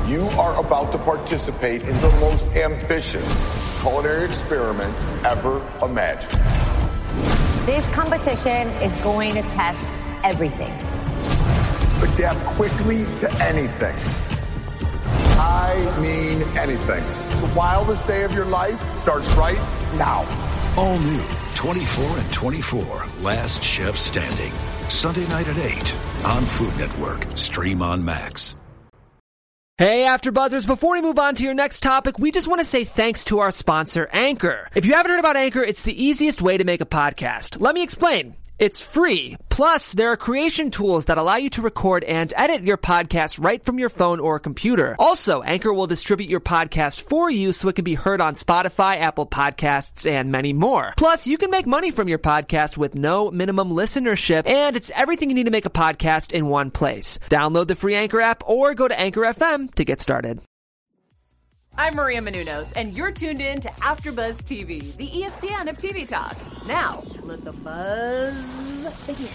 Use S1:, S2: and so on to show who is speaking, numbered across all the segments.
S1: You are about to participate in the most ambitious culinary experiment ever imagined.
S2: This competition is going to test everything.
S1: Adapt quickly to anything. I mean anything. The wildest day of your life starts right now.
S3: All new 24 and 24, Last Chef Standing. Sunday night at 8 on Food Network. Stream on Max.
S4: Hey, AfterBuzzers, before we move on to your next topic, we just want to say thanks to our sponsor, Anchor. If you haven't heard about Anchor, it's the easiest way to make a podcast. Let me explain. It's free. Plus, there are creation tools that allow you to record and edit your podcast right from your phone or computer. Also, Anchor will distribute your podcast for you so it can be heard on Spotify, Apple Podcasts, and many more. Plus, you can make money from your podcast with no minimum listenership, and it's everything you need to make a podcast in one place. Download the free Anchor app or go to Anchor FM to get started.
S5: I'm Maria Menounos, and you're tuned in to AfterBuzz TV, the ESPN of TV talk. Now, let the buzz begin.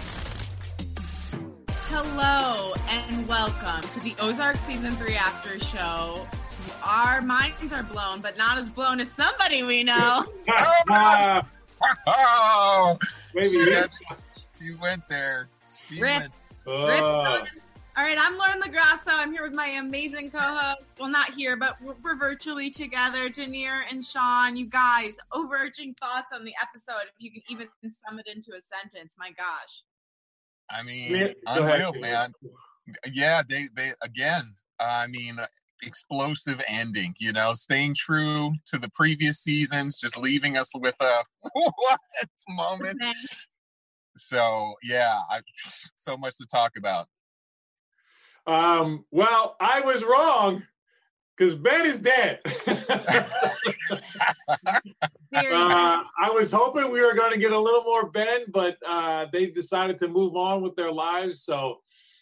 S6: Hello, and welcome to the Ozark Season 3 After Show. Our minds are blown, but not as blown as somebody we know.
S7: Oh,
S8: Maybe
S7: you went there.
S6: Rip. All right, I'm Lauren LaGrasso. I'm here with my amazing co-hosts. Well, not here, but we're virtually together. Janir and Sean, you guys, overarching thoughts on the episode, if you can even sum it into a sentence. My gosh.
S7: I mean, unreal, man. Yeah, they again, I mean, explosive ending, you know, staying true to the previous seasons, just leaving us with a what moment. So, yeah, so much to talk about.
S8: Well, I was wrong because Ben is dead. I was hoping we were going to get a little more Ben, but they decided to move on with their lives. So,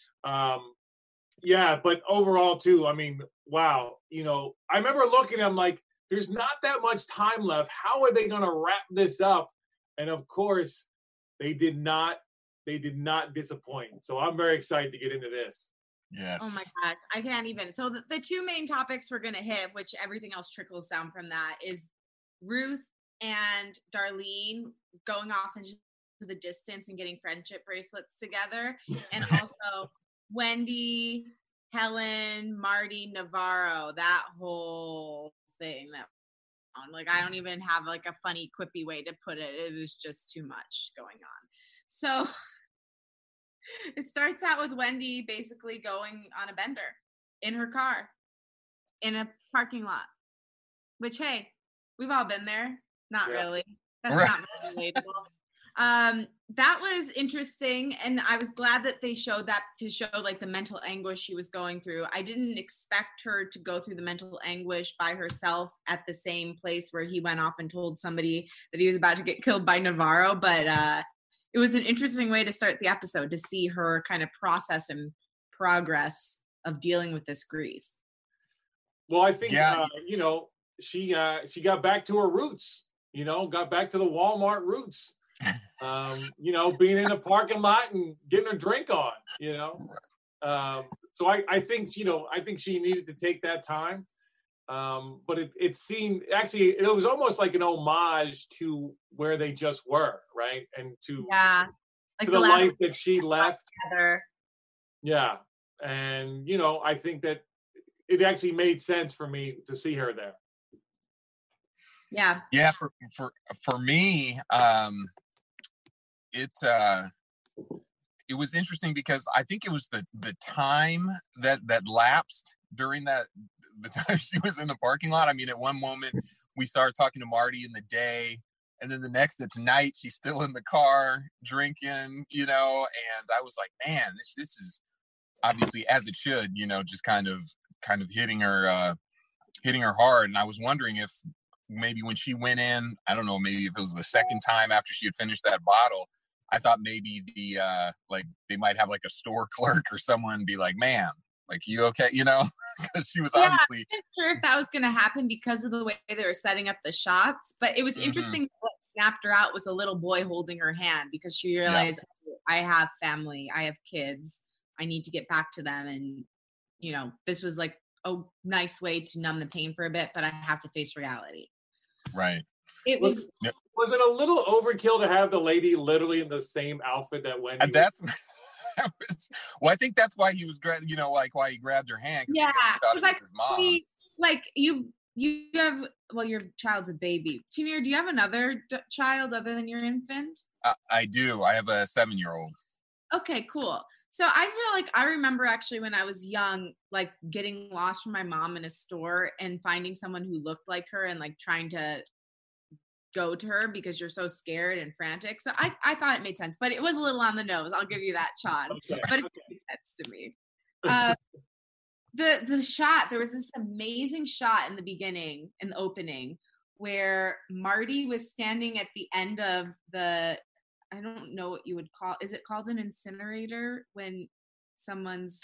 S8: yeah, but overall, too, I mean, wow. You know, I remember looking at them like, there's not that much time left. How are they going to wrap this up? And, of course, they did not disappoint. So I'm very excited to get into this.
S7: Yes.
S6: Oh my gosh, I can't even. So the two main topics we're going to hit, which everything else trickles down from that, is Ruth and Darlene going off into the distance and getting friendship bracelets together. And also Wendy, Helen, Marty, Navarro, that whole thing like, I don't even have like a funny quippy way to put it. It was just too much going on. So it starts out with Wendy basically going on a bender in her car in a parking lot, which, hey, we've all been there. Not really. That's not really relatable. That was interesting. And I was glad that they showed that to show like the mental anguish she was going through. I didn't expect her to go through the mental anguish by herself at the same place where he went off and told somebody that he was about to get killed by Navarro. But, it was an interesting way to start the episode to see her kind of process and progress of dealing with this grief.
S8: Well, I think, you know, she got back to her roots, you know, got back to the Walmart roots, you know, being in a parking lot and getting a drink on, you know. So I think, you know, I think she needed to take that time. But it seemed, actually, it was almost like an homage to where they just were, right? And to the life that she left. Together. Yeah. And, you know, I think that it actually made sense for me to see her there.
S6: Yeah.
S7: Yeah, for me, it was interesting because I think it was the time that lapsed during the time she was in the parking lot. I mean, at one moment we started talking to Marty in the day, and then the next it's night, she's still in the car drinking, you know, and I was like, man, this is obviously, as it should, you know, just kind of hitting her hard. And I was wondering if maybe when she went in, I don't know, maybe if it was the second time after she had finished that bottle, I thought maybe like they might have like a store clerk or someone be like, ma'am, like, you okay? You know, because she was obviously.
S6: I'm not sure if that was going to happen because of the way they were setting up the shots, but it was interesting. What snapped her out was a little boy holding her hand because she realized, oh, I have family, I have kids, I need to get back to them. And, you know, this was like a nice way to numb the pain for a bit, but I have to face reality.
S7: Right.
S6: It was
S8: it a little overkill to have the lady literally in the same outfit that Wendy?
S7: And that's well, I think that's why he was, why he grabbed her hand.
S6: Yeah,
S7: because his mom.
S6: Like you have, well, your child's a baby. Tamir, do you have another child other than your infant?
S7: I do. I have a 7-year-old.
S6: Okay, cool. So I feel like I remember actually when I was young, like getting lost from my mom in a store and finding someone who looked like her and like trying to go to her because you're so scared and frantic. So I thought it made sense, but it was a little on the nose. I'll give you that, Sean. Okay. But it made sense to me. The shot, there was this amazing shot in the beginning, in the opening, where Marty was standing at the end of the, I don't know what you would call, is it called an incinerator when someone's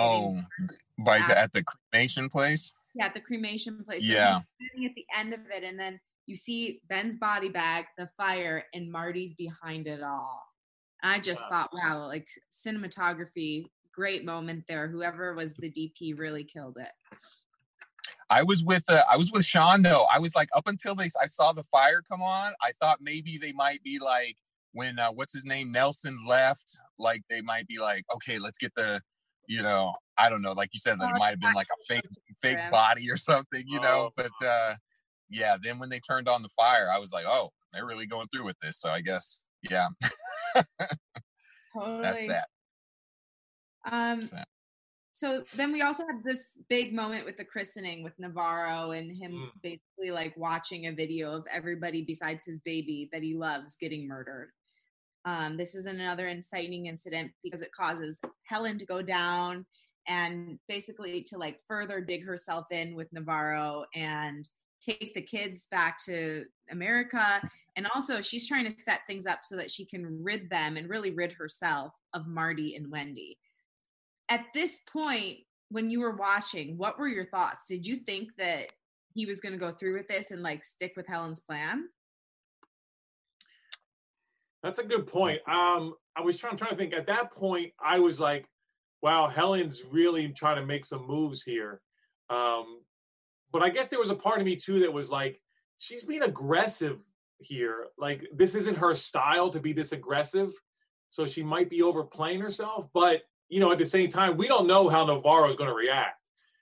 S7: at the cremation place?
S6: Yeah, at the cremation place.
S7: Yeah.
S6: So he's standing at the end of it, and then you see Ben's body bag, the fire, and Marty's behind it all. I just thought, wow, like cinematography, great moment there. Whoever was the DP really killed it.
S7: I was with Sean though. I was like, up until I saw the fire come on, I thought maybe they might be like, when what's his name, Nelson left, like they might be like, okay, let's get the, I don't know, like you said, that it might have been like a fake body or something, but yeah, then when they turned on the fire, I was like, oh, they're really going through with this. So I guess, yeah.
S6: Totally.
S7: That's that.
S6: So then we also had this big moment with the christening with Navarro and him basically like watching a video of everybody besides his baby that he loves getting murdered. This is another inciting incident because it causes Helen to go down and basically to like further dig herself in with Navarro and take the kids back to America. And also she's trying to set things up so that she can rid them and really rid herself of Marty and Wendy. At this point, when you were watching, what were your thoughts? Did you think that he was going to go through with this and like stick with Helen's plan?
S8: That's a good point. I was trying to think. At that point, I was like, wow, Helen's really trying to make some moves here. But I guess there was a part of me too that was like, she's being aggressive here. Like, this isn't her style to be this aggressive. So she might be overplaying herself. But, at the same time, we don't know how Navarro is going to react.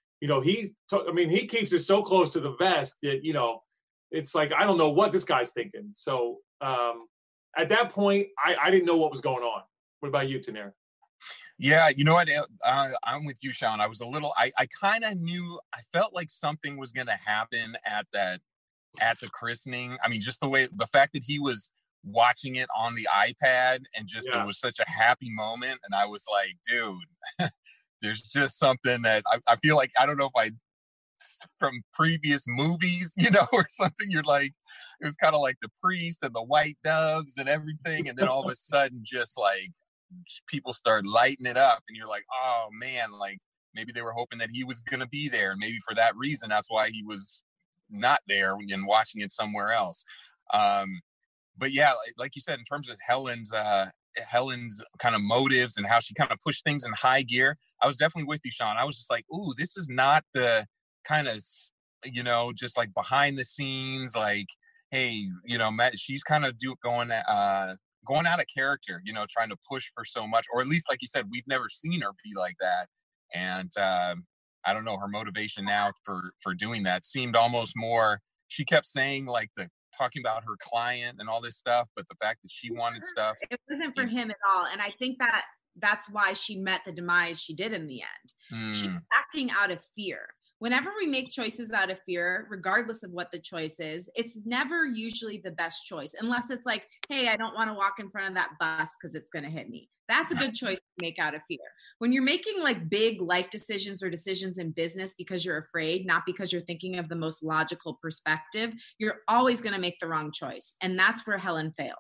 S8: He keeps it so close to the vest that, it's like, I don't know what this guy's thinking. So at that point, I didn't know what was going on. What about you, Tanir?
S7: Yeah, you know what? I'm with you, Sean. I was a little, I kind of knew, I felt like something was going to happen at the christening. I mean, just the fact that he was watching it on the iPad and just, it was such a happy moment. And I was like, dude, there's just something that I feel like, I don't know if from previous movies, or something, you're like, it was kind of like the priest and the white doves and everything. And then all of a sudden, just like, people start lighting it up and you're like, oh man, like maybe they were hoping that he was going to be there. Maybe for that reason, that's why he was not there and watching it somewhere else. But yeah, like you said, in terms of Helen's kind of motives and how she kind of pushed things in high gear, I was definitely with you, Sean. I was just like, ooh, this is not the kind of, just like behind the scenes, like, hey, she's kind of going out of character, trying to push for so much, or at least, like you said, we've never seen her be like that. And I don't know, her motivation now for doing that seemed almost more, she kept saying like talking about her client and all this stuff, but the fact that she wanted stuff.
S6: It wasn't for him at all. And I think that's why she met the demise she did in the end. She's acting out of fear. Whenever we make choices out of fear, regardless of what the choice is, it's never usually the best choice, unless it's like, hey, I don't want to walk in front of that bus because it's going to hit me. That's a good choice to make out of fear. When you're making like big life decisions or decisions in business because you're afraid, not because you're thinking of the most logical perspective, you're always going to make the wrong choice. And that's where Helen failed.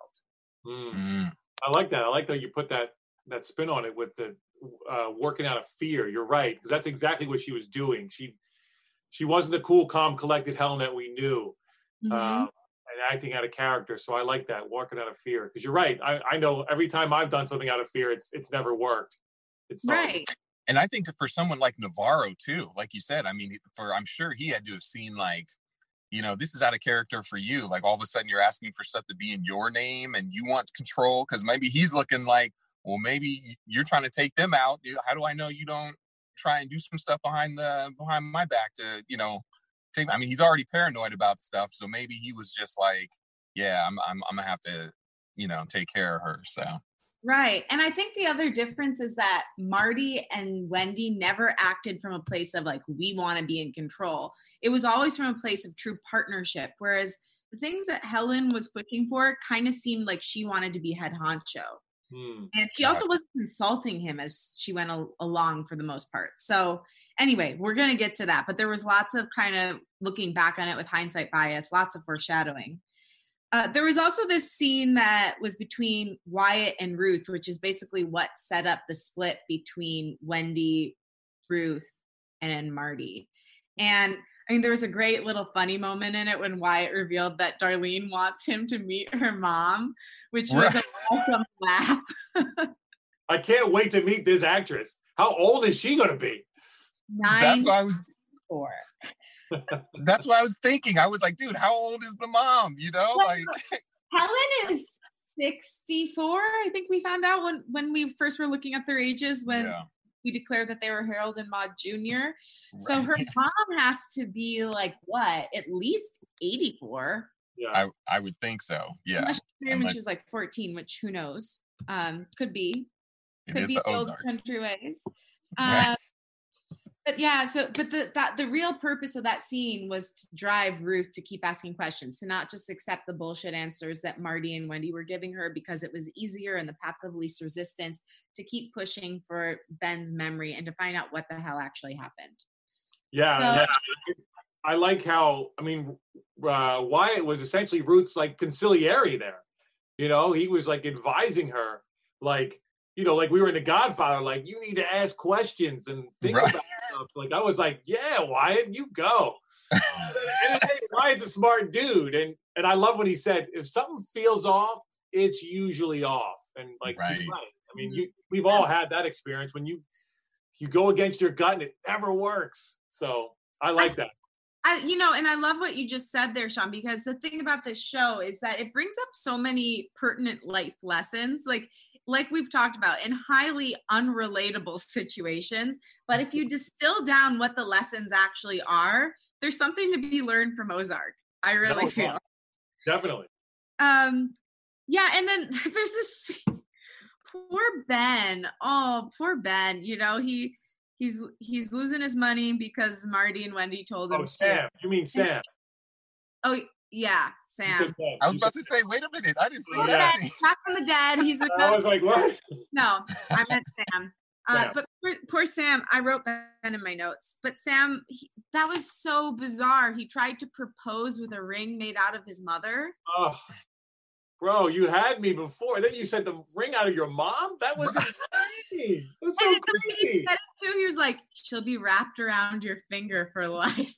S8: I like that. I like that you put that spin on it with the working out of fear. You're right, because that's exactly what she was doing. She wasn't the cool, calm, collected Helen that we knew, and acting out of character. So I like that, walking out of fear. Because you're right. I know every time I've done something out of fear, it's never worked. It's
S6: right.
S7: And I think for someone like Navarro too, like you said, I mean, I'm sure he had to have seen like, this is out of character for you. Like all of a sudden you're asking for stuff to be in your name and you want control, because maybe he's looking like, well, maybe you're trying to take them out. How do I know you don't try and do some stuff behind my back to, take? I mean, he's already paranoid about stuff, so maybe he was just like, yeah, I'm gonna have to, take care of her. So.
S6: Right. And I think the other difference is that Marty and Wendy never acted from a place of like, we want to be in control. It was always from a place of true partnership. Whereas the things that Helen was pushing for kind of seemed like she wanted to be head honcho. And she also wasn't consulting him as she went along for the most part. So anyway, we're going to get to that. But there was lots of kind of looking back on it with hindsight bias, lots of foreshadowing. There was also this scene that was between Wyatt and Ruth, which is basically what set up the split between Wendy, Ruth, and Marty. And I mean, there was a great little funny moment in it when Wyatt revealed that Darlene wants him to meet her mom, which was an awesome laugh.
S8: I can't wait to meet this actress. How old is she going to be?
S6: 9.
S7: That's what I was.
S6: 4.
S7: That's what I was thinking. I was like, dude, how old is the mom? Like
S6: Helen is 64. I think we found out when we first were looking at their ages when we declared that they were Harold and Maude Jr. So her mom has to be like what? At least 84.
S8: Yeah,
S7: I would think so. Yeah.
S6: Unless when she was like 14, which who knows? Could be. Could be the old country ways. But yeah, the real purpose of that scene was to drive Ruth to keep asking questions, to not just accept the bullshit answers that Marty and Wendy were giving her because it was easier and the path of least resistance, to keep pushing for Ben's memory and to find out what the hell actually happened.
S8: Yeah, I like how, I mean, Wyatt was essentially Ruth's like conciliary there. He was like advising her, like, like we were in The Godfather, like you need to ask questions and think about stuff. Like I was like, yeah, Wyatt, you go. And Wyatt's a smart dude, and I love what he said. If something feels off, it's usually off, and like he's right. I mean, we've all had that experience when you go against your gut and it never works. So I like that.
S6: And I love what you just said there, Sean, because the thing about this show is that it brings up so many pertinent life lessons, like we've talked about, in highly unrelatable situations. But if you distill down what the lessons actually are, there's something to be learned from Ozark. I really feel.
S8: Definitely.
S6: Yeah, and then there's this poor Ben. Oh, poor Ben. He's losing his money because Marty and Wendy told him.
S8: Oh, Sam. You mean Sam?
S6: Oh, yeah, Sam.
S7: I was about to say, wait a minute. I didn't see that.
S6: Back from the dead.
S8: I was like, what?
S6: No, I meant Sam. But poor Sam, I wrote Ben in my notes. But Sam, that was so bizarre. He tried to propose with a ring made out of his mother.
S8: Oh, bro, you had me before. Then you said the ring out of your mom? That was insane. That's so crazy.
S6: He said it too. He was like, she'll be wrapped around your finger for life.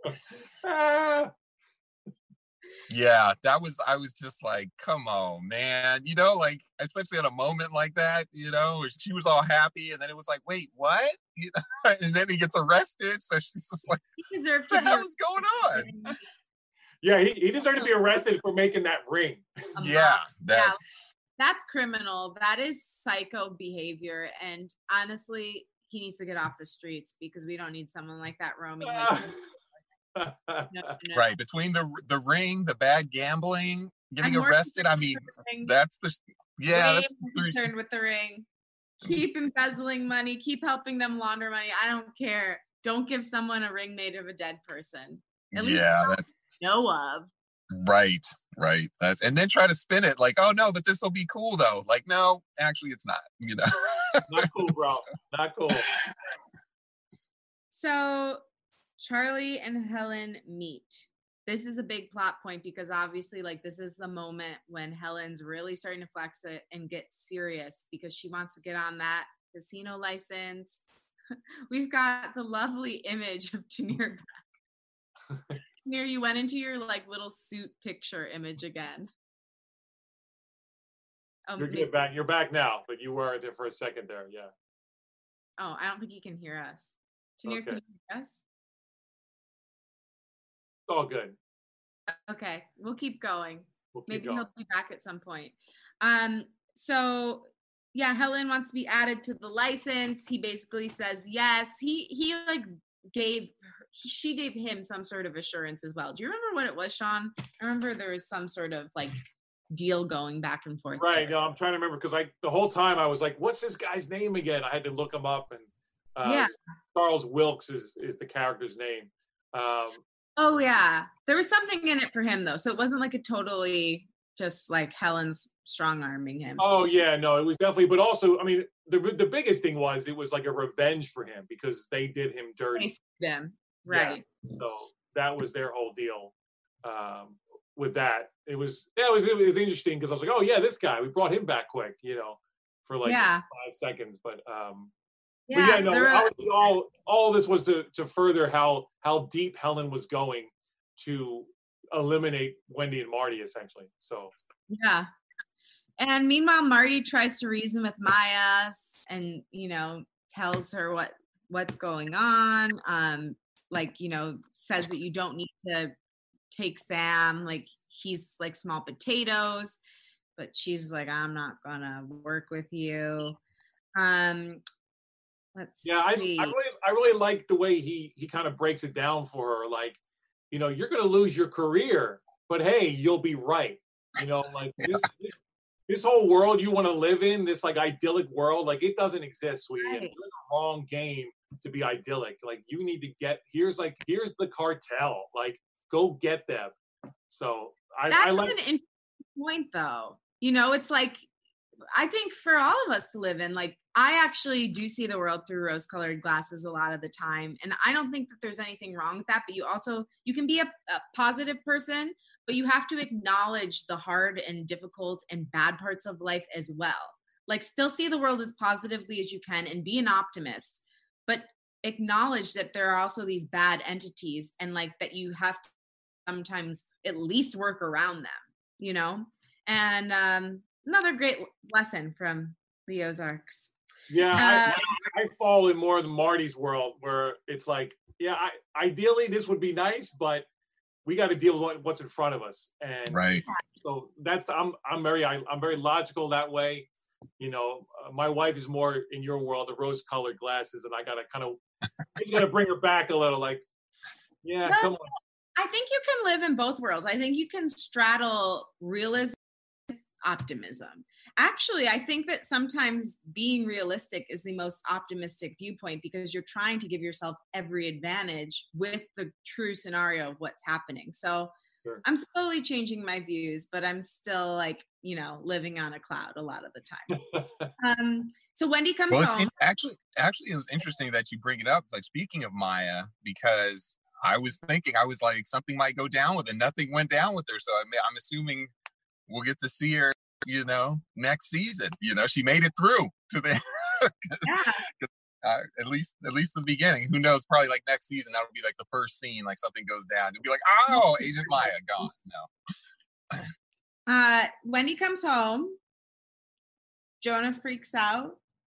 S7: Yeah, I was just like, come on, man. Like, especially at a moment like that, she was all happy. And then it was like, wait, what? And then he gets arrested. So she's just like,
S6: he deserved
S7: what the hell is going on?
S8: Yeah, he deserved to be arrested for making that ring.
S6: That's criminal. That is psycho behavior. And honestly, he needs to get off the streets because we don't need someone like that roaming. No.
S7: Right, between the ring, the bad gambling, getting arrested. I mean, that's the that's
S6: concerned with the ring. Keep embezzling money. Keep helping them launder money. I don't care. Don't give someone a ring made of a dead person. At least
S7: that's
S6: know of.
S7: Right. That's, and then try to spin it like, oh no, but this will be cool though. Like, no, actually, it's not.
S8: Not cool, bro. Not cool.
S6: So Charlie and Helen meet. This is a big plot point because obviously, like, this is the moment when Helen's really starting to flex it and get serious because she wants to get on that casino license. We've got the lovely image of Tanir back. Tanir, you went into your like little suit picture image again.
S8: You're back. You're back now, but you weren't there for a second there. Yeah.
S6: Oh, I don't think he can hear us. Tanir, can you hear us?
S8: It's all good.
S6: Okay, we'll keep going. Maybe
S8: going.
S6: he'll be back at some point. So yeah, Helen wants to be added to the license. He basically says yes. She gave him some sort of assurance as well. Do you remember what it was, Sean? I remember there was some sort of like deal going back and forth.
S8: Right. No, I'm trying to remember because the whole time I was like, what's this guy's name again? I had to look him up, and Charles Wilkes is the character's name.
S6: Oh yeah, there was something in it for him though, so it wasn't like a totally just like Helen's strong arming him.
S8: Oh yeah, no, it was definitely. But also, I mean, the biggest thing was it was like a revenge for him because they did him dirty.
S6: Them, right?
S8: Yeah, so that was their whole deal. With that, it was interesting because I was like, oh yeah, this guy, we brought him back quick, for like 5 seconds, but. Obviously all this was to further how deep Helen was going to eliminate Wendy and Marty, essentially. So
S6: yeah. And meanwhile, Marty tries to reason with Maya and tells her what's going on. Says that you don't need to take Sam, like he's like small potatoes, but she's like, I'm not gonna work with you. Let's see.
S8: I really like the way he kind of breaks it down for her. Like, you're going to lose your career, but hey, you'll be right. Like this whole world you want to live in, this like idyllic world, like it doesn't exist, sweetie. Right. You're in the wrong game to be idyllic. Like you need to here's the cartel. Like go get them. So
S6: that's an interesting point though. It's like, I think for all of us to live in, like, I actually do see the world through rose-colored glasses a lot of the time. And I don't think that there's anything wrong with that, but you can be a positive person, but you have to acknowledge the hard and difficult and bad parts of life as well. Like still see the world as positively as you can and be an optimist, but acknowledge that there are also these bad entities and like that you have to sometimes at least work around them, and, another great lesson from the Ozarks.
S8: Yeah, I fall in more than Marty's world where it's like, ideally this would be nice, but we got to deal with what's in front of us. And
S7: right.
S8: So I'm very logical that way. My wife is more in your world, the rose-colored glasses, and I gotta bring her back a little. Like, come on.
S6: I think you can live in both worlds. I think you can straddle realism. Optimism. Actually, I think that sometimes being realistic is the most optimistic viewpoint because you're trying to give yourself every advantage with the true scenario of what's happening. So sure. I'm slowly changing my views, but I'm still like, living on a cloud a lot of the time. So Wendy comes home.
S7: Actually, it was interesting that you bring it up. Like speaking of Maya, because I was like, something might go down with her. Nothing went down with her. So I'm assuming we'll get to see her, next season. She made it through to the at least the beginning. Who knows? Probably like next season that'll be like the first scene, like something goes down. You'll be like, oh, Agent Maya gone. No.
S6: Wendy comes home. Jonah freaks out.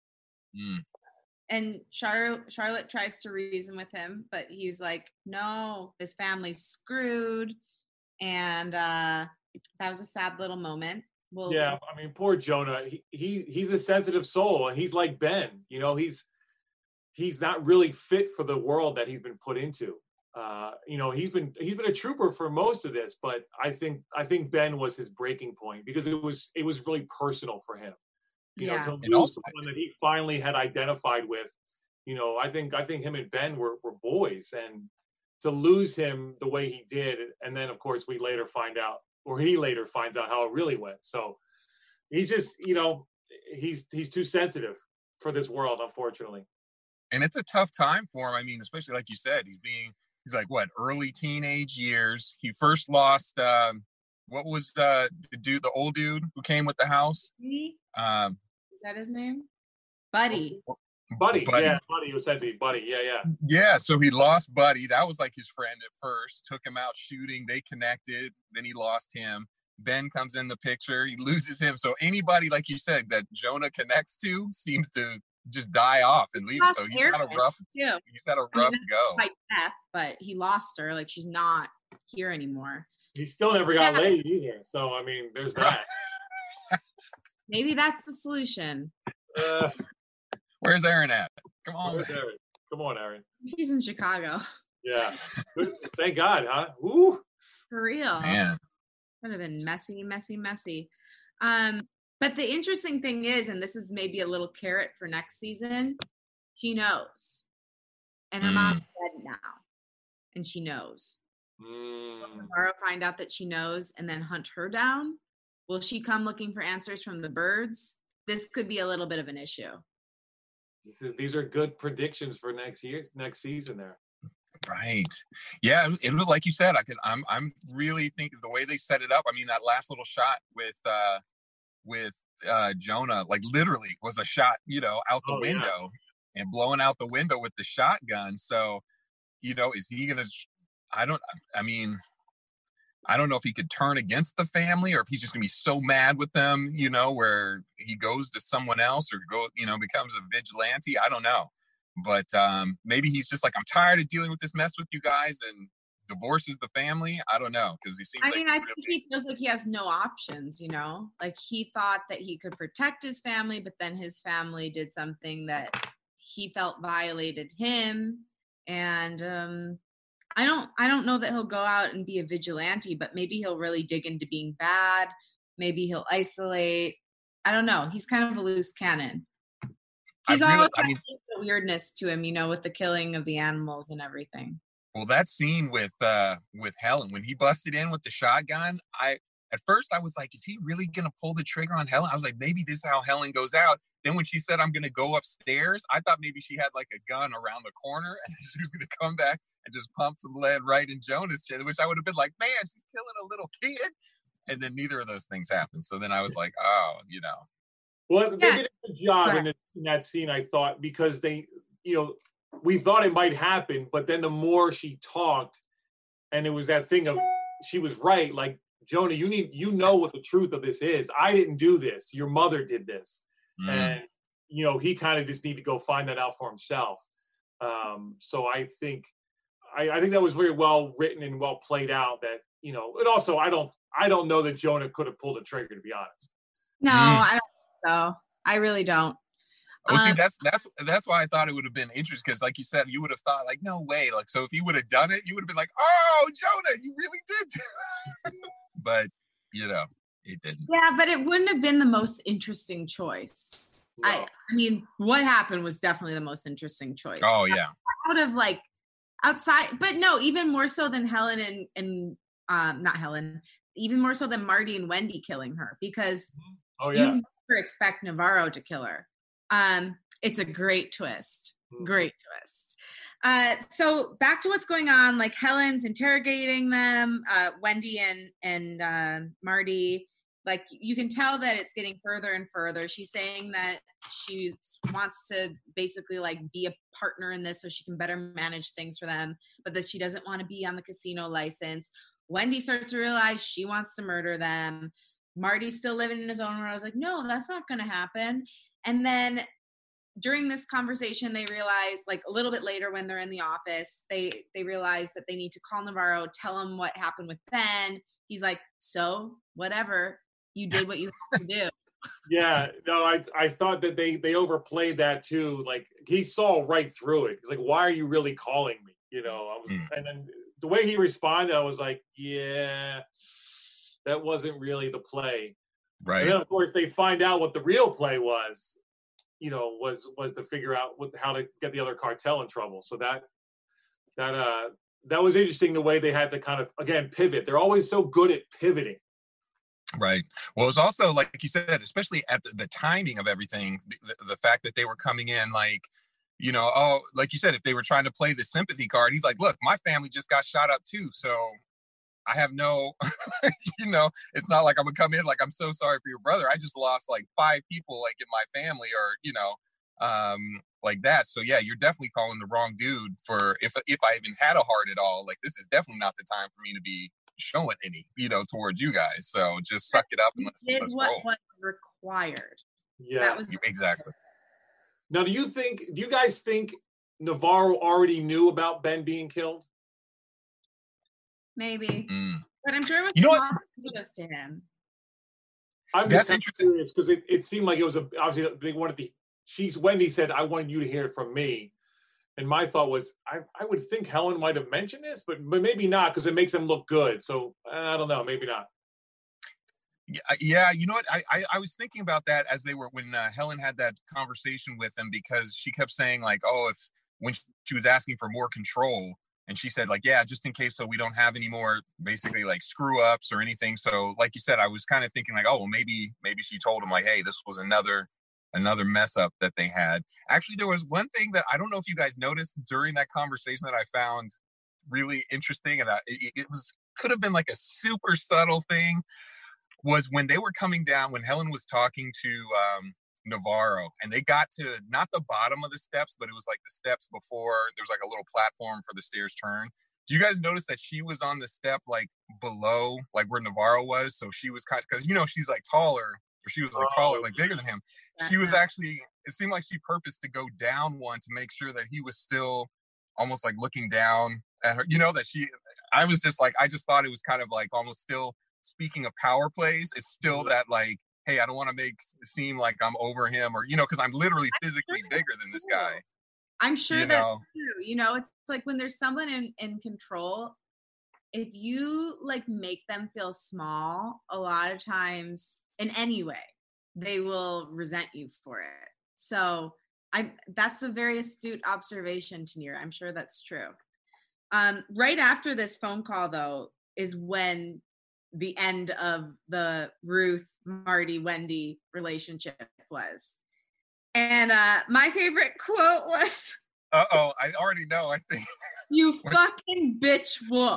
S6: And Charlotte tries to reason with him, but he's like, no, this family's screwed. And that was a sad little moment.
S8: I mean, poor Jonah. He's a sensitive soul, and he's like Ben. He's not really fit for the world that he's been put into. He's been a trooper for most of this, but I think Ben was his breaking point because it was really personal for him. To lose someone that he finally had identified with. I think him and Ben were boys, and to lose him the way he did, and then of course he later finds out how it really went. So he's just, he's too sensitive for this world, unfortunately.
S7: And it's a tough time for him. I mean, especially like you said, he's like what, early teenage years. He first lost, what was the old dude who came with the house?
S6: Is that his name? Buddy.
S8: Buddy. Yeah, Buddy. Was said to be Buddy.
S7: Yeah. So he lost Buddy. That was like his friend at first. Took him out shooting. They connected. Then he lost him. Ben comes in the picture. He loses him. So anybody, like you said, that Jonah connects to seems to just die off and leave. So he's had a rough go.
S6: By death, but he lost her. Like, she's not here anymore.
S8: He still never got laid either. So I mean, there's that.
S6: Maybe that's the solution.
S7: Where's Aaron at? Come on,
S8: Aaron. Come on, Aaron.
S6: He's in Chicago.
S8: Yeah. Thank God, huh? Woo.
S6: For real.
S7: Man.
S6: Would have been messy. But the interesting thing is, and this is maybe a little carrot for next season, she knows. And her mom's dead now. And she knows. Will Navarro find out that she knows and then hunt her down? Will she come looking for answers from the birds? This could be a little bit of an issue.
S8: These are good predictions for next season there.
S7: Right. Yeah, it was like you said, I'm really thinking the way they set it up. I mean, that last little shot with Jonah, like literally was a shot, out the window and blowing out the window with the shotgun. So, is he going to, I don't know if he could turn against the family or if he's just going to be so mad with them, where he goes to someone else or becomes a vigilante. I don't know. But maybe he's just like, I'm tired of dealing with this mess with you guys and divorces the family. I don't know. Because he seems
S6: I think he feels like he has no options, Like he thought that he could protect his family, but then his family did something that he felt violated him. And I don't know that he'll go out and be a vigilante, but maybe he'll really dig into being bad. Maybe he'll isolate. I don't know. He's kind of a loose cannon. He's always the weirdness to him, with the killing of the animals and everything.
S7: Well, that scene with Helen, when he busted in with the shotgun, at first I was like, is he really going to pull the trigger on Helen? I was like, maybe this is how Helen goes out. Then when she said, I'm going to go upstairs, I thought maybe she had like a gun around the corner and she was going to come back and just pump some lead right in Jonah's chin, which I would have been like, man, she's killing a little kid. And then neither of those things happened. So then I was like, oh,
S8: Well, they did a good job in that scene, I thought, because they, we thought it might happen, but then the more she talked, and it was that thing of, she was right, like, Jonah, you know what the truth of this is. I didn't do this. Your mother did this. And, he kind of just need to go find that out for himself. So I think that was very well written and well played out that, and also I don't know that Jonah could have pulled the trigger, to be honest.
S6: No, I don't think so. I really don't.
S7: Well, see, that's why I thought it would have been interesting because, like you said, you would have thought, like, no way. Like, so if he would have done it, you would have been like, oh, Jonah, you really did. But, it didn't.
S6: Yeah, but it wouldn't have been the most interesting choice. No. I mean, what happened was definitely the most interesting choice.
S7: Oh, yeah.
S6: Out of, like, outside. But no, even more so than Helen and not Helen, even more so than Marty and Wendy killing her because you never expect Navarro to kill her. It's a great twist. Great twist. So back to what's going on. Like Helen's interrogating them, Wendy and Marty. Like you can tell that it's getting further and further. She's saying that she wants to basically like be a partner in this so she can better manage things for them, but that she doesn't want to be on the casino license. Wendy starts to realize she wants to murder them. Marty's still living in his own world. I was like, no, that's not going to happen. And then during this conversation, they realize, like a little bit later when they're in the office, they realize that they need to call Navarro, tell him what happened with Ben. He's like, so whatever, you did what you had to do.
S8: Yeah, no, I thought that they overplayed that too. Like he saw right through it. He's like, why are you really calling me? And then the way he responded, I was like, yeah, that wasn't really the play.
S7: Right.
S8: And then of course they find out what the real play was. Was to figure out how to get the other cartel in trouble. So that was interesting the way they had to kind of, again, pivot. They're always so good at pivoting.
S7: Right. Well, it's also, like you said, especially at the timing of everything, the fact that they were coming in like, like you said, if they were trying to play the sympathy card, he's like, look, my family just got shot up too. So I have no, it's not like I'm gonna come in like, I'm so sorry for your brother. I just lost like 5 people like in my family or, like that. So yeah, you're definitely calling the wrong dude for if I even had a heart at all, like this is definitely not the time for me to be showing any, towards you guys. So just suck it up and let's roll.
S6: What was required.
S8: Yeah,
S6: that was
S7: exactly.
S8: Now, do you guys think Navarro already knew about Ben being killed?
S6: Maybe. But I'm sure it was
S7: you know what?
S6: kudos to him.
S8: I'm just curious because it seemed like it was obviously they wanted Wendy said, I wanted you to hear it from me. And my thought was, I would think Helen might have mentioned this, but maybe not because it makes them look good. So I don't know, maybe not.
S7: Yeah, you know what? I was thinking about that as when Helen had that conversation with him, because she kept saying like, oh, when she was asking for more control, and she said like, yeah, just in case, so we don't have any more basically like screw ups or anything. So like you said, I was kind of thinking like, oh, well, maybe she told him like, hey, this was another mess up that they had. Actually, there was one thing that I don't know if you guys noticed during that conversation that I found really interesting, and it could have been like a super subtle thing, was when they were coming down, when Helen was talking to Navarro, and they got to not the bottom of the steps, but it was like the steps before there was like a little platform for the stairs turn. Do you guys notice that she was on the step like below, like where Navarro was? So she was kind of, because she's like taller, or she was like taller, like bigger than him. She was actually, it seemed like she purposed to go down one to make sure that he was still almost like looking down at her. I was just like, I just thought it was kind of like almost still, speaking of power plays, it's still that like, hey, I don't want to make it seem like I'm over him, or because I'm literally physically bigger than this guy.
S6: I'm sure that's true. It's like when there's someone in control, if you like make them feel small, a lot of times in any way, they will resent you for it. So that's a very astute observation, Tanir. I'm sure that's true. Right after this phone call, though, is when the end of the Ruth, Marty, Wendy relationship was. And my favorite quote was,
S7: I already know, I think.
S6: You fucking bitch wolf.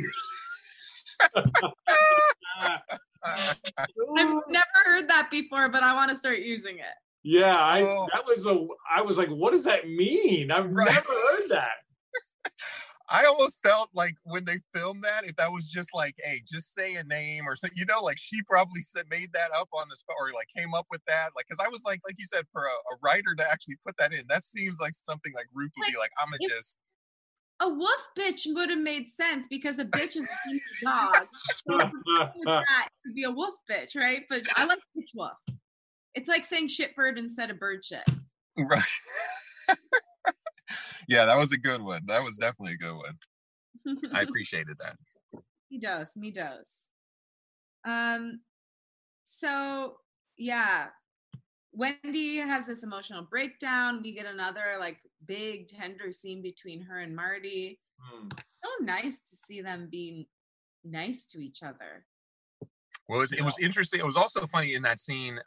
S6: I've never heard that before, but I want to start using it.
S8: Yeah, I was like, what does that mean? I've never heard that.
S7: I almost felt like when they filmed that, if that was just like, hey, just say a name or something, like she probably made that up on the spot, or like came up with that. Like, because I was like you said, for a writer to actually put that in, that seems like something like Ruth would be like, I'm gonna just.
S6: A wolf bitch would have made sense because a bitch is a dog. So that would be a wolf bitch, right? But I like bitch wolf. It's like saying shit bird instead of bird shit.
S7: Right. Yeah, that was a good one. That was definitely a good one. I appreciated that.
S6: Me does. So yeah, Wendy has this emotional breakdown. We get another like big tender scene between her and Marty. It's so nice to see them being nice to each other.
S7: Well, it was interesting. It was also funny in that scene.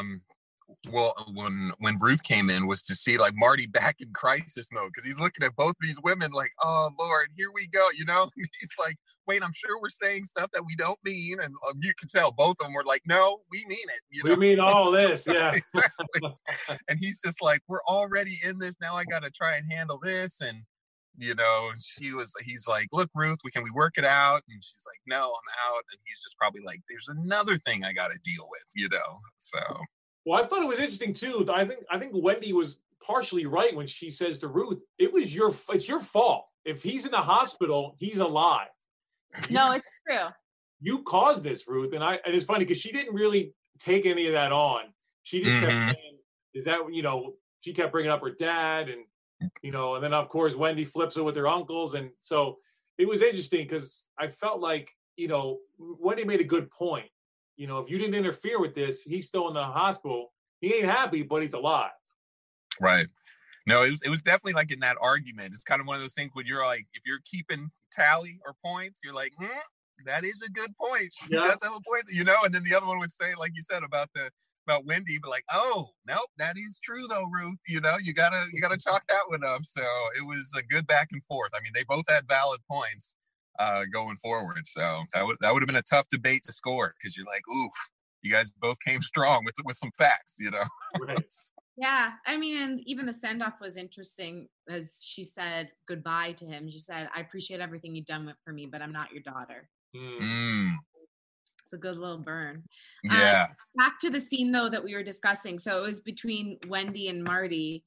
S7: When Ruth came in, was to see like Marty back in crisis mode, because he's looking at both these women like, oh Lord, here we go. He's like, wait, I'm sure we're saying stuff that we don't mean, and you can tell both of them were like, no, we mean it.
S8: We mean all this, yeah.
S7: Exactly. And he's just like, we're already in this now. I got to try and handle this, and he's like, look, Ruth, can we work it out? And she's like, no, I'm out. And he's just probably like, there's another thing I got to deal with, so.
S8: Well, I thought it was interesting too. I think Wendy was partially right when she says to Ruth, it's your fault. If he's in the hospital, he's alive.
S6: No, it's true.
S8: You caused this, Ruth. And it's funny because she didn't really take any of that on. She just kept saying, she kept bringing up her dad, and and then of course Wendy flips it with her uncles. And so it was interesting because I felt like, Wendy made a good point. If you didn't interfere with this, he's still in the hospital. He ain't happy, but he's alive.
S7: Right. No, it was definitely like in that argument. It's kind of one of those things when you're like, if you're keeping tally or points, you're like, that is a good point. She does have a point, and then the other one would say, like you said, about Wendy, but like, oh, nope, that is true though, Ruth. You gotta chalk that one up. So it was a good back and forth. I mean, they both had valid points. Going forward, so that would have been a tough debate to score, because you're like, oof, you guys both came strong with some facts,
S8: Right.
S6: Yeah, I mean, and even the send off was interesting, as she said goodbye to him. She said, "I appreciate everything you've done for me, but I'm not your daughter." It's a good little burn.
S7: Yeah.
S6: Back to the scene though that we were discussing. So it was between Wendy and Marty,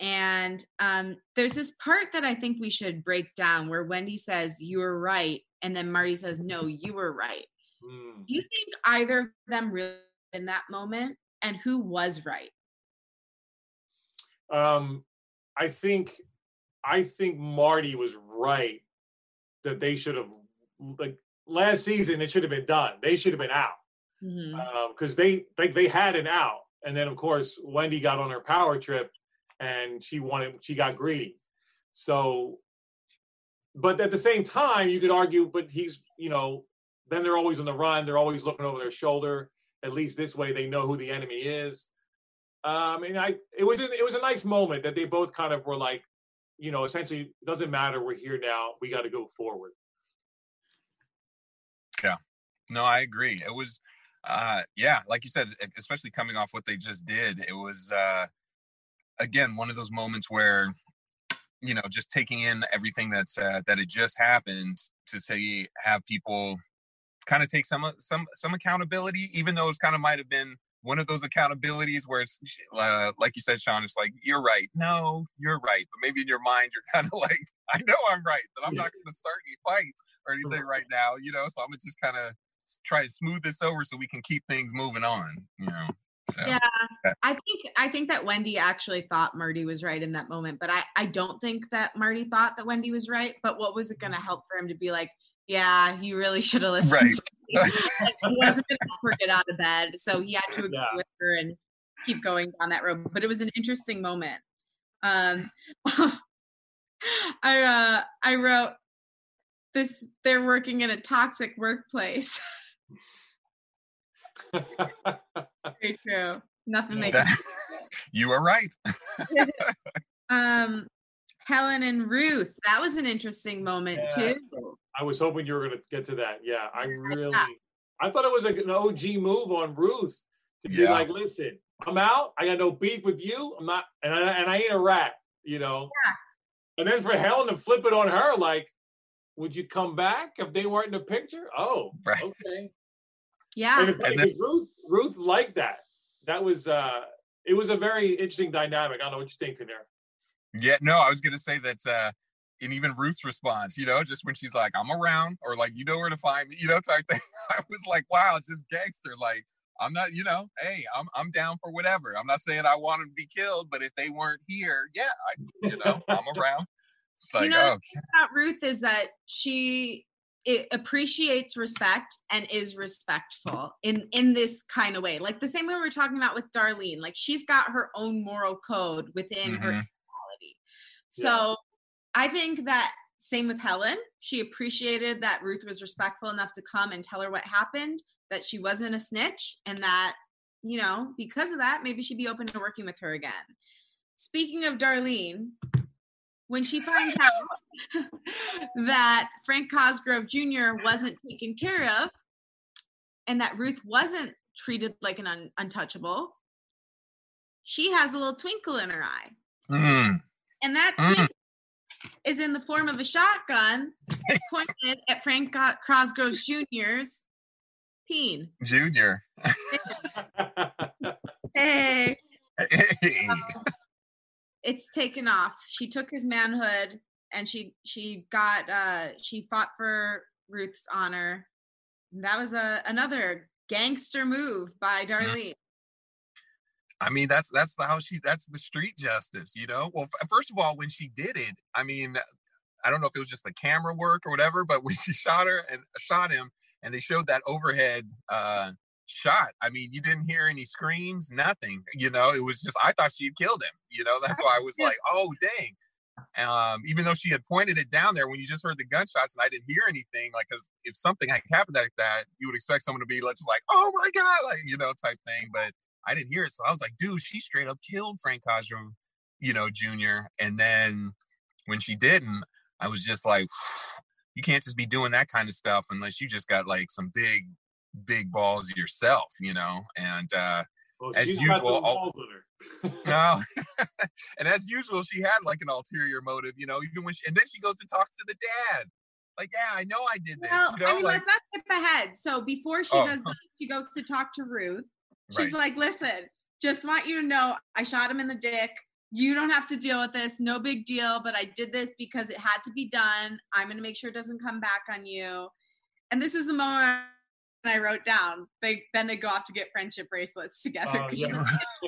S6: And there's this part that I think we should break down where Wendy says, "You were right." And then Marty says, "No, you were right." Do you think either of them really in that moment? And who was right?
S8: I think Marty was right that they should have, like last season, it should have been done. They should have been out because they had an out. And then of course, Wendy got on her power trip and she got greedy. So, but at the same time, you could argue, but he's, then they're always on the run. They're always looking over their shoulder. At least this way they know who the enemy is. It was a nice moment that they both kind of were like, essentially, it doesn't matter. We're here now. We got to go forward.
S7: Yeah, no, I agree. It was, like you said, especially coming off what they just did, it was, again, one of those moments where, just taking in everything that had just happened to say, have people kind of take some accountability, even though it's kind of might have been one of those accountabilities where it's like you said, Sean, it's like, you're right. No, you're right. But maybe in your mind, you're kind of like, I know I'm right, but I'm not going to start any fights or anything right now, so I'm going to just kind of try to smooth this over so we can keep things moving on, So,
S6: yeah, I think that Wendy actually thought Marty was right in that moment, but I don't think that Marty thought that Wendy was right. But what was it going to help for him to be like, yeah, you really should have listened
S7: right.
S6: to me. Like, he wasn't going to help her get out of bed, so he had to agree with her and keep going down that road. But it was an interesting moment. I wrote this: they're working in a toxic workplace. Very true. Nothing makes sense.
S7: You are right.
S6: Helen and Ruth, that was an interesting moment too.
S8: I was hoping you were going to get to that. Yeah, I thought it was like an OG move on Ruth to be like, listen, I'm out. I got no beef with you. I'm not, and I ain't a rat, Yeah. And then for Helen to flip it on her, like, would you come back if they weren't in the picture? Oh, right. Okay.
S6: Yeah.
S8: And then, Ruth liked that. That was it was a very interesting dynamic. I don't know what you think, Tanner.
S7: Yeah, no, I was gonna say that and even Ruth's response, just when she's like, I'm around, or like, where to find me, type thing. I was like, wow, it's just gangster. Like, I'm not, hey, I'm down for whatever. I'm not saying I want them to be killed, but if they weren't here, I'm around. It's like,
S6: the thing about Ruth is that she appreciates respect and is respectful in this kind of way. Like the same way we were talking about with Darlene, like she's got her own moral code within her personality. So I think that same with Helen. She appreciated that Ruth was respectful enough to come and tell her what happened, that she wasn't a snitch, and that, because of that, maybe she'd be open to working with her again. Speaking of Darlene, when she finds out that Frank Cosgrove Jr. wasn't taken care of and that Ruth wasn't treated like an untouchable, she has a little twinkle in her eye. And that twinkle is in the form of a shotgun pointed at Frank Cosgrove Jr.'s peen.
S7: Junior.
S6: Hey. It's taken off. She took his manhood and she fought for Ruth's honor. That was another gangster move by Darlene.
S7: I mean, that's the street justice, Well, first of all, when she did it, I mean, I don't know if it was just the camera work or whatever, but when she shot him and they showed that overhead shot, I mean, you didn't hear any screams, nothing, it was just, I thought she had killed him, that's why I was like, oh, dang. Even though she had pointed it down there, when you just heard the gunshots and I didn't hear anything, like, because if something had happened like that, you would expect someone to be just like, oh my God, like, type thing. But I didn't hear it. So I was like, dude, she straight up killed Frank Cosgrove, Jr. And then when she didn't, I was just like, you can't just be doing that kind of stuff unless you just got like some big balls yourself, and as usual, no, and as usual, she had like an ulterior motive, even when and then she goes and talks to the dad. Like, yeah, I know I did this.
S6: Well, I mean, let's not skip ahead. So before she does that, she goes to talk to Ruth. She's like, listen, just want you to know, I shot him in the dick. you don't have to deal with this. No big deal. But I did this because it had to be done. I'm going to make sure it doesn't come back on you. And this is the moment I wrote down. They go off to get friendship bracelets together.
S8: Oh, yeah.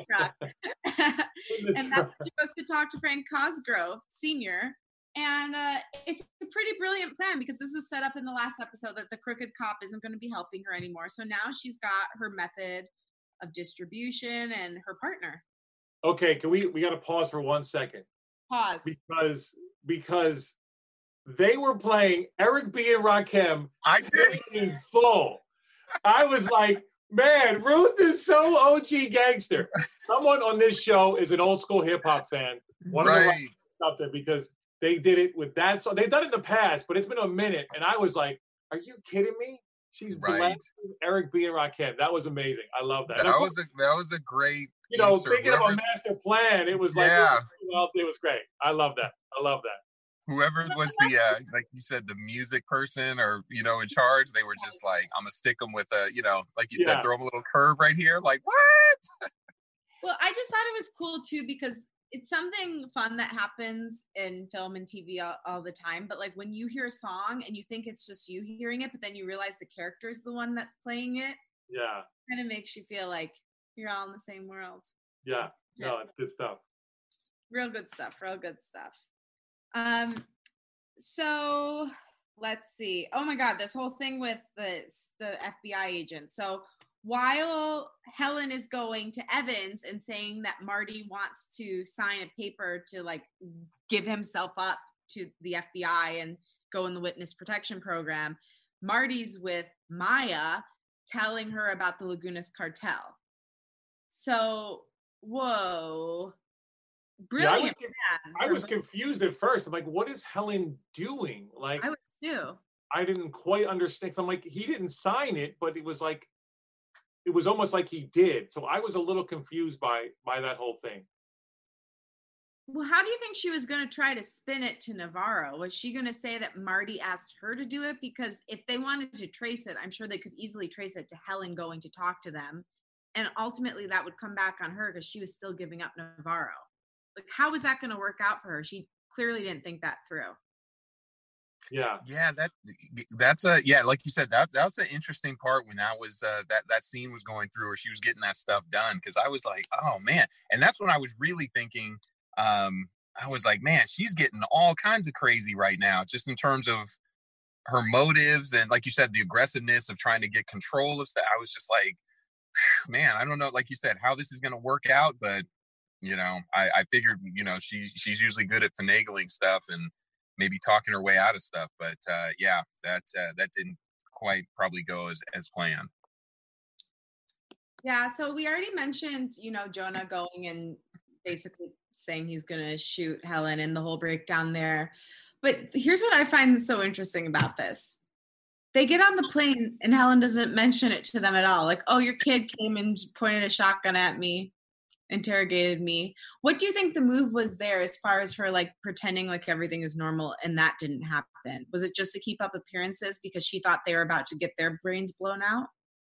S6: And that's she goes to talk to Frank Cosgrove Sr. And it's a pretty brilliant plan because this was set up in the last episode that the crooked cop isn't going to be helping her anymore. So now she's got her method of distribution and her partner.
S8: Okay, we got to pause for 1 second.
S6: Pause.
S8: Because they were playing Eric B. and Rakim.
S7: I did.
S8: In full. I was like, man, Ruth is so OG gangster. Someone on this show is an old school hip hop fan. One of the something because they did it with that song. They've done it in the past, but it's been a minute. And I was like, are you kidding me? She's blasting Eric B. and Rakim. That was amazing. I love that.
S7: That was a great.
S8: You know, thinking of a master plan, it was like, it was great. I love that.
S7: Whoever was the, like you said, the music person or, you know, in charge, they were just like, I'm going to stick them with a, you know, like you said, throw them a little curve right here. Like, what?
S6: Well, I just thought it was cool, too, because it's something fun that happens in film and TV all the time. But, like, when you hear a song and you think it's just you hearing it, but then you realize the character is the one that's playing it.
S8: Yeah.
S6: Kind of makes you feel like you're all in the same world.
S8: Yeah. No, it's good stuff.
S6: Real good stuff. So let's see. Oh my God, this whole thing with the FBI agent. So while Helen is going to Evans and saying that Marty wants to sign a paper to like give himself up to the FBI and go in the witness protection program, Marty's with Maya telling her about the Lagunas cartel. So, whoa. Brilliant.
S8: I was confused at first. I'm like, what is Helen doing? Like,
S6: I was too.
S8: I didn't quite understand. So I'm like, he didn't sign it, but it was almost like he did. So I was a little confused by that whole thing.
S6: Well, how do you think she was going to try to spin it to Navarro? Was she going to say that Marty asked her to do it? Because if they wanted to trace it, I'm sure they could easily trace it to Helen going to talk to them. And ultimately that would come back on her because she was still giving up Navarro. Like, how was that going to work out for her? She clearly didn't think that through.
S8: Yeah.
S7: Yeah. That's like you said, that's an interesting part when that was, that scene was going through or she was getting that stuff done. Cause I was like, oh man. And that's when I was really thinking, I was like, man, she's getting all kinds of crazy right now, just in terms of her motives. And like you said, the aggressiveness of trying to get control of stuff. I was just like, man, I don't know, like you said, how this is going to work out, but you know, I figured, you know, she's usually good at finagling stuff and maybe talking her way out of stuff. But that didn't quite probably go as planned.
S6: Yeah. So we already mentioned, you know, Jonah going and basically saying he's going to shoot Helen and the whole breakdown there. But here's what I find so interesting about this. They get on the plane and Helen doesn't mention it to them at all. Like, oh, your kid came and pointed a shotgun at me. Interrogated me. What do you think the move was there as far as her like pretending like everything is normal and that didn't happen? Was it just to keep up appearances because she thought they were about to get their brains blown out?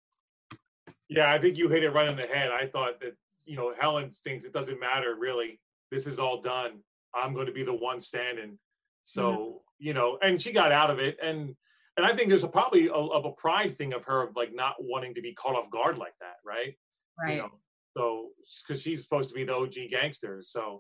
S8: Yeah, I think you hit it right on the head. I thought that, you know, Helen thinks it doesn't matter really. This is all done. I'm going to be the one standing. So, you know, and she got out of it. And I think there's probably a pride thing of her of like not wanting to be caught off guard like that. Right.
S6: Right.
S8: You know? So, because she's supposed to be the OG gangster, so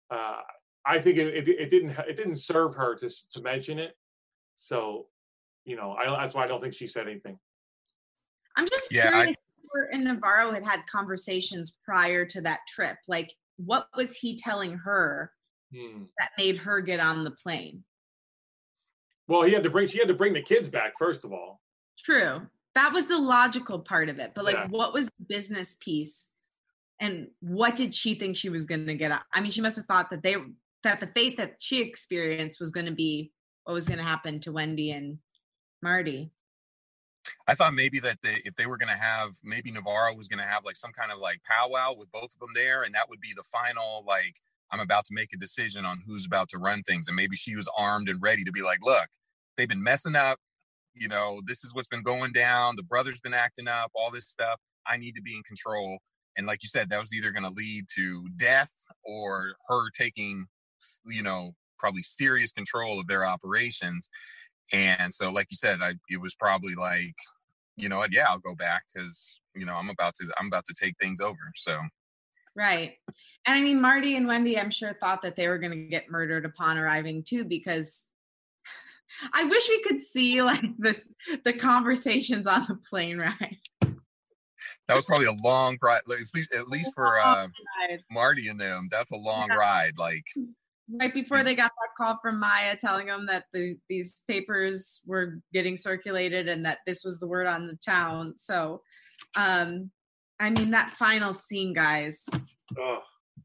S8: I think it didn't serve her to mention it. So, you know, that's why I don't think she said anything.
S6: I'm just curious if her and Navarro had conversations prior to that trip. Like, what was he telling her that made her get on the plane?
S8: Well, she had to bring the kids back first of all. True,
S6: that was the logical part of it. But like, what was the business piece? And what did she think she was going to get out? I mean, she must have thought that the fate that she experienced was going to be what was going to happen to Wendy and Marty.
S7: I thought maybe that if they were going to have, maybe Navarro was going to have like some kind of like powwow with both of them there. And that would be the final, like, I'm about to make a decision on who's about to run things. And maybe she was armed and ready to be like, look, they've been messing up. You know, this is what's been going down. The brother's been acting up, all this stuff. I need to be in control. And like you said, that was either going to lead to death or her taking, probably serious control of their operations. And so, like you said, it was probably like, you know what, yeah, I'll go back because, I'm about to take things over. So.
S6: Right. And I mean, Marty and Wendy, I'm sure thought that they were going to get murdered upon arriving too, because I wish we could see like the conversations on the plane ride.
S7: That was probably a long ride, at least for Marty and them. That's a long ride. Like
S6: right before they got that call from Maya telling them that these papers were getting circulated and that this was the word on the town. So, I mean, that final scene, guys.
S8: Oh.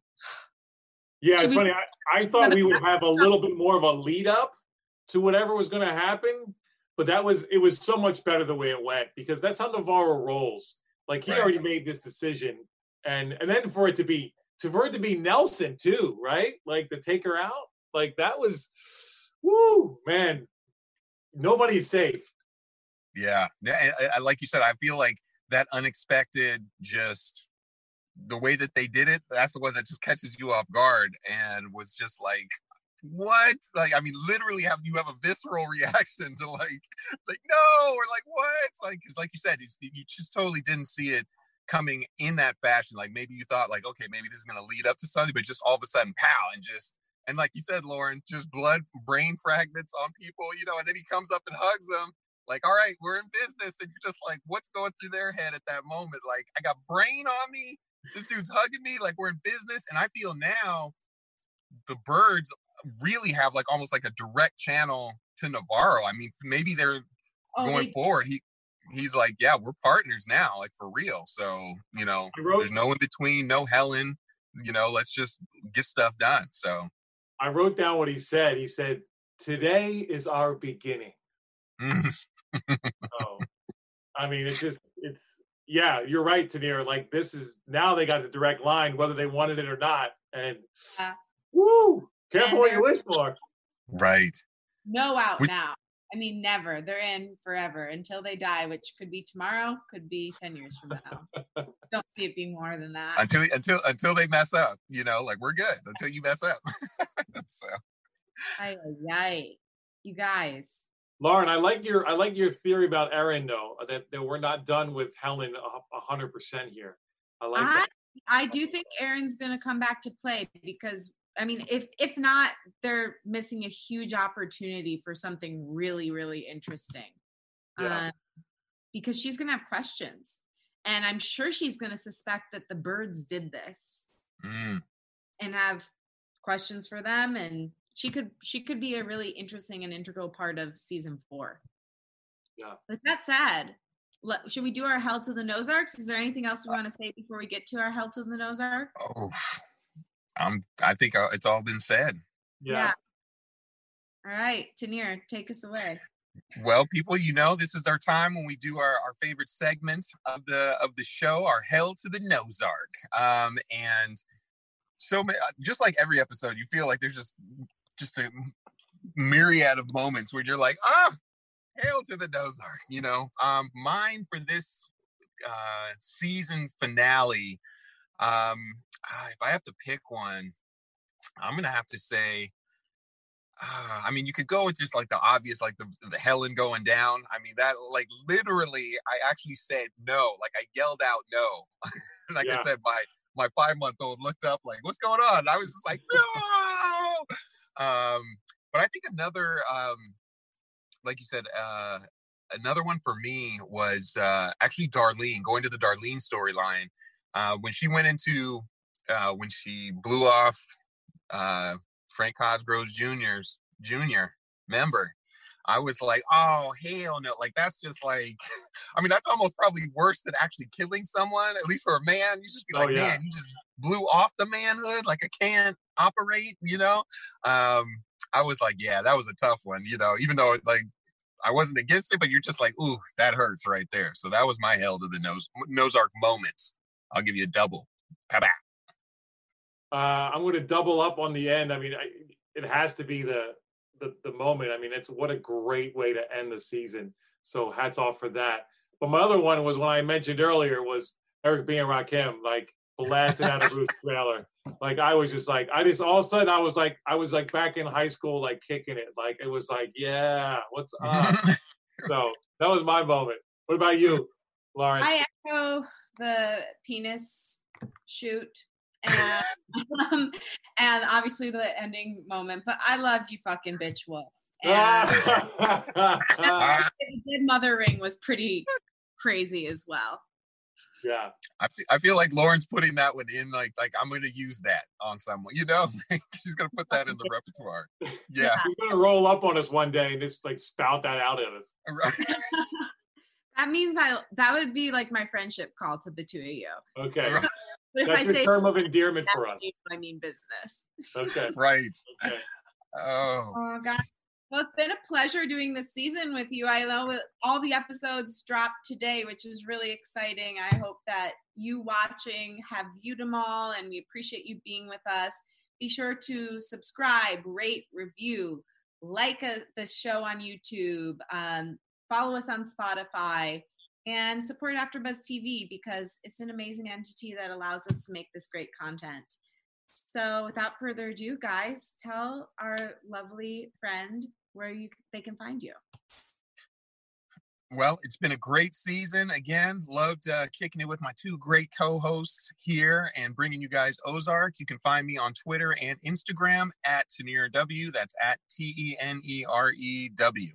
S8: Yeah, it's funny. I thought we would have a little bit more of a lead up to whatever was going to happen, but it was so much better the way it went, because that's how Navarro rolls. Like he already made this decision, and then for it to be Nelson too, right? Like to take her out, like that was, woo, man. Nobody's safe.
S7: Yeah, I like you said, I feel like that unexpected, just the way that they did it, that's the one that just catches you off guard and was just like, what? Like, I mean, literally you have a visceral reaction to like no, or like what? Like, because like you said, you just totally didn't see it coming in that fashion. Like maybe you thought like, okay, maybe this is going to lead up to something, but just all of a sudden, pow, and like you said, Lauren, just brain fragments on people, and then he comes up and hugs them. Like, all right, we're in business. And you're just like, what's going through their head at that moment? Like, I got brain on me. This dude's hugging me. Like, we're in business. And I feel now the Birds really have like almost like a direct channel to Navarro. I mean, maybe they're going forward. He's like, yeah, we're partners now, like for real. So, there's no in between, no Helen, let's just get stuff done. So
S8: I wrote down what he said. He said, today is our beginning. So, I mean, yeah, you're right, Tanir. Like this is, now they got the direct line, whether they wanted it or not. And woo, careful what you wish for.
S7: Right.
S6: No out now. I mean, never. They're in forever until they die, which could be tomorrow, could be 10 years from now. Don't see it being more than that.
S7: Until they mess up, like we're good until you mess up. So.
S6: Ay. You guys.
S8: Lauren, I like your theory about Erin though, that we're not done with Helen 100% here. I like that.
S6: I do think Erin's going to come back to play because, I mean, if not, they're missing a huge opportunity for something really, really interesting. Yeah. Because she's going to have questions. And I'm sure she's going to suspect that the Birds did this and have questions for them. And she could be a really interesting and integral part of season 4.
S8: Yeah.
S6: With that said, should we do our Hell to the Nozarks? Is there anything else we want to say before we get to our Hell to the Nozark?
S7: Oh, I think it's all been said.
S6: Yeah. All right, Tanir, take us away.
S7: Well, people, this is our time when we do our favorite segment of the show, our Hell to the Nozark. And so just like every episode, you feel like there's just a myriad of moments where you're like, hail to the Nozark, mine for this season finale, if I have to pick one, I'm gonna have to say, I mean, you could go with just like the obvious, like the Helen going down. I mean, that like literally, I actually said no, like I yelled out no. Like I said, my 5-month-old looked up like, what's going on? And I was just like, no. But I think another, like you said, another one for me was actually Darlene, going to the Darlene storyline. When she went into, when she blew off Frank Cosgrove's Jr. member, I was like, oh, hell no. Like, that's just like, I mean, that's almost probably worse than actually killing someone, at least for a man. You just be like, man, you just blew off the manhood. Like, I can't operate, I was like, yeah, that was a tough one, even though, like, I wasn't against it, but you're just like, ooh, that hurts right there. So that was my Hell to the Nozark moments. I'll give you a double.
S8: I'm going to double up on the end. I mean, it has to be the moment. I mean, what a great way to end the season. So hats off for that. But my other one was when I mentioned earlier was Eric B. and Rakim. Like, blasted out of Ruth's trailer. Like I was just like, all of a sudden I was like back in high school, like kicking it. Like it was like, yeah, what's up? So that was my moment. What about you, Lauren?
S6: I echo the penis shoot and obviously the ending moment. But I loved you, fucking bitch wolf. And the dead mother ring was pretty crazy as well.
S8: Yeah,
S7: I feel like Lauren's putting that one in, like I'm going to use that on someone, you know. She's going to put that in the repertoire. Yeah,
S8: she's going to roll up on us one day and just like spout that out at us.
S7: Right.
S6: That means that would be like my friendship call to the two of you.
S8: Okay,
S6: but if
S8: that's
S6: I say
S8: term of endearment for us.
S6: I mean business.
S8: Okay,
S7: right.
S8: Okay.
S6: Oh God. Well, it's been a pleasure doing this season with you. I know all the episodes dropped today, which is really exciting. I hope that you watching have viewed them all, and we appreciate you being with us. Be sure to subscribe, rate, review, like the show on YouTube, follow us on Spotify, and support AfterBuzz TV because it's an amazing entity that allows us to make this great content. So without further ado, guys, tell our lovely friend where they can find you.
S7: Well, it's been a great season. Again, loved kicking it with my two great co-hosts here and bringing you guys Ozark. You can find me on Twitter and Instagram at TenereW. That's at TENEREW.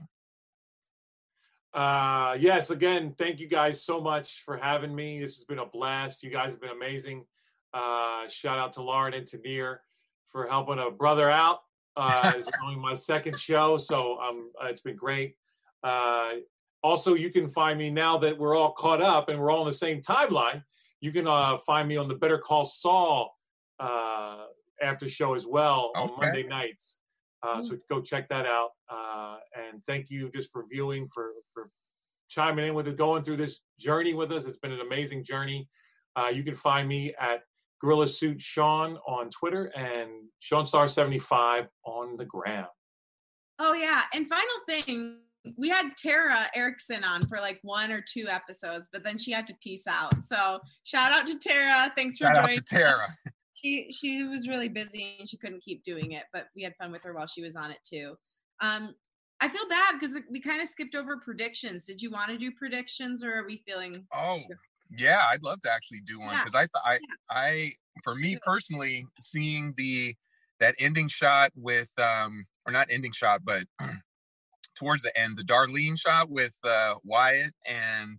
S8: Yes, again, thank you guys so much for having me. This has been a blast. You guys have been amazing. Shout out to Lauren and Tenere for helping a brother out. It's only my second show, so it's been great. Also, you can find me now that we're all caught up and we're all on the same timeline. You can find me on the Better Call Saul after show as well on Monday nights. So go check that out. And thank you just for viewing, for chiming in with it, going through this journey with us. It's been an amazing journey. You can find me at Gorilla Suit Sean on Twitter and SeanStar75 on the gram.
S6: Oh yeah, and final thing, we had Tara Erickson on for like 1 or 2 episodes, but then she had to peace out. So shout out to Tara. Thanks for joining.
S7: Shout out to Tara.
S6: She was really busy and she couldn't keep doing it, but we had fun with her while she was on it too. I feel bad because we kind of skipped over predictions. Did you want to do predictions, or are we feeling?
S7: Oh. Yeah, I'd love to actually do one because I, for me personally, seeing that ending shot with, or not ending shot, but towards the end, the Darlene shot with Wyatt and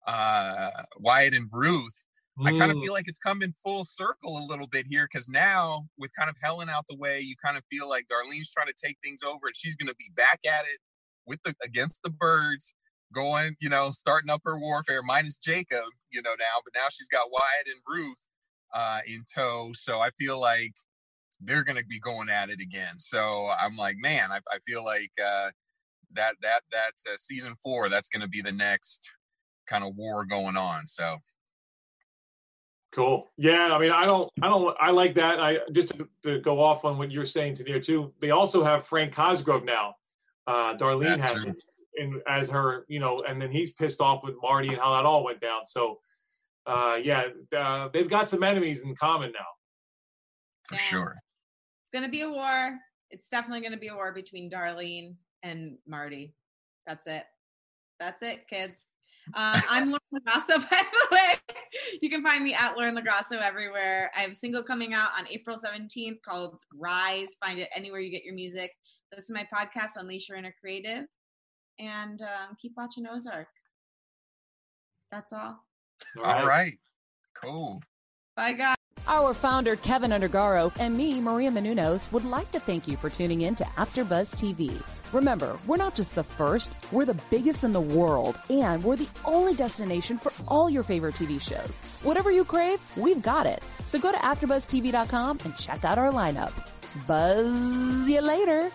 S7: Ruth, I kind of feel like it's coming full circle a little bit here because now with kind of Helen out the way, you kind of feel like Darlene's trying to take things over and she's going to be back at it against the birds. Going, starting up her warfare, minus Jacob, now, but now she's got Wyatt and Ruth in tow. So I feel like they're going to be going at it again. So I'm like, man, I feel like that season 4, that's going to be the next kind of war going on. So.
S8: Cool. Yeah. I mean, I like that. I just to go off on what you're saying to there too. They also have Frank Cosgrove now. Darlene has it. As her, and then he's pissed off with Marty and how that all went down. So, they've got some enemies in common now.
S7: For sure.
S6: It's going to be a war. It's definitely going to be a war between Darlene and Marty. That's it. That's it, kids. I'm Lauren Lagrasso, by the way. You can find me at Lauren Lagrasso everywhere. I have a single coming out on April 17th called Rise. Find it anywhere you get your music. Listen to my podcast, Unleash Your Inner Creative. And keep watching Ozark. That's all.
S7: All right. Cool.
S6: Bye, guys.
S5: Our founder, Kevin Undergaro, and me, Maria Menounos, would like to thank you for tuning in to AfterBuzz TV. Remember, we're not just the first, we're the biggest in the world, and we're the only destination for all your favorite TV shows. Whatever you crave, we've got it. So go to AfterBuzzTV.com and check out our lineup. Buzz you later.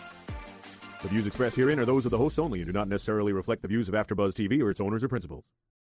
S9: The views expressed herein are those of the hosts only and do not necessarily reflect the views of AfterBuzz TV or its owners or principals.